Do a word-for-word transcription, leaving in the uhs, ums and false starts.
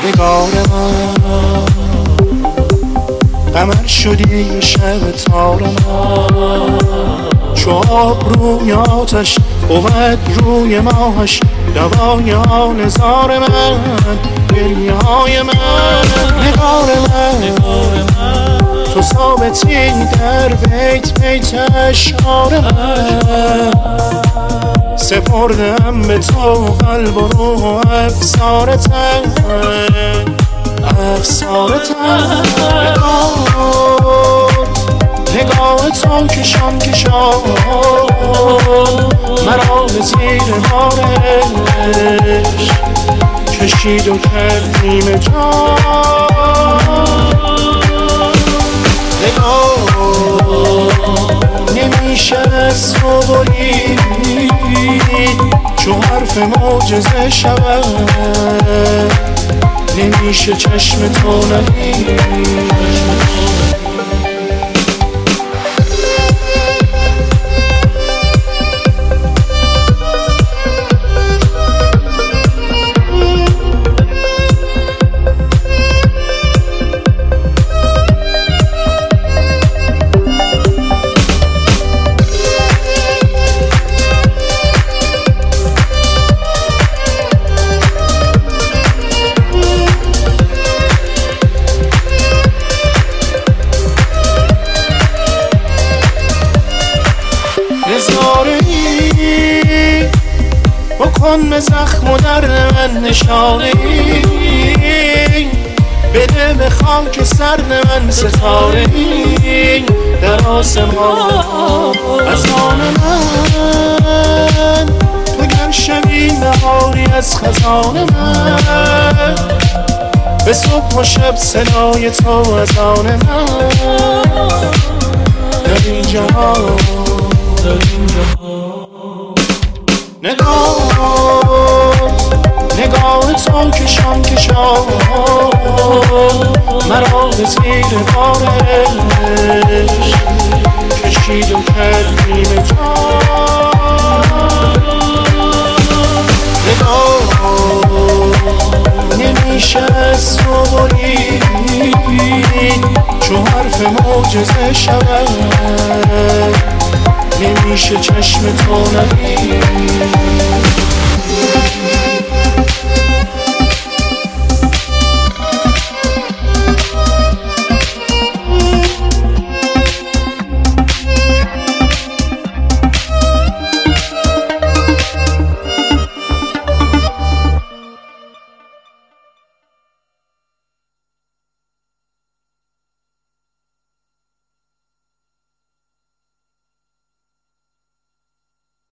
نگار من قمر شدی یه شب تار من، چو آب روی آتش بود روی ماهش، دوای آن زار من گریه های من. نگار من تو ثابتی در بیت بیت اشعار من، سپردم به تو قلب و روح و افسار تن افسار تن. نگاه تو کشان کشان مرا به زیر بارش کشید و کرد نیمه جان. نگاه نمیشه از تو برید چو حرف معجزه شود، نمیشه چشم تو ندید. نظاره‌ای بکن به زخم و درد من نشانه‌ای، بده به خاک سرد من ستاره‌ای در آسمان از آن من. تو گر شبی نهاری از خزان من، به صبح و شب صدای تو از آن من. در این جهان نگاه نگاه تو کشان کشان مرا به زیر بارش کشید و کرد نیمه جان. نگاه نمیشه از تو برید چو حرف معجزه شود، نمیشه چشم تو ندید.